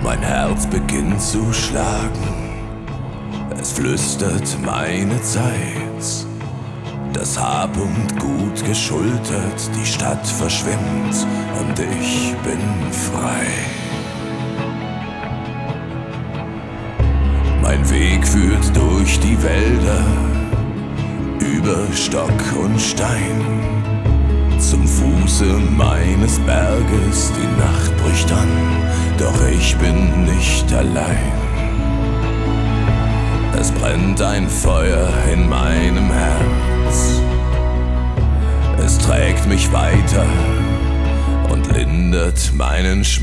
Mein Herz beginnt zu schlagen, es flüstert meine Zeit. Das Hab und Gut geschultert, die Stadt verschwimmt und ich bin frei. Mein Weg führt durch die Wälder, über Stock und Stein. Zum Fuße meines Berges, die Nacht bricht an, doch ich bin nicht allein. Es brennt ein Feuer in meinem Herz, es trägt mich weiter und lindert meinen Schmerz.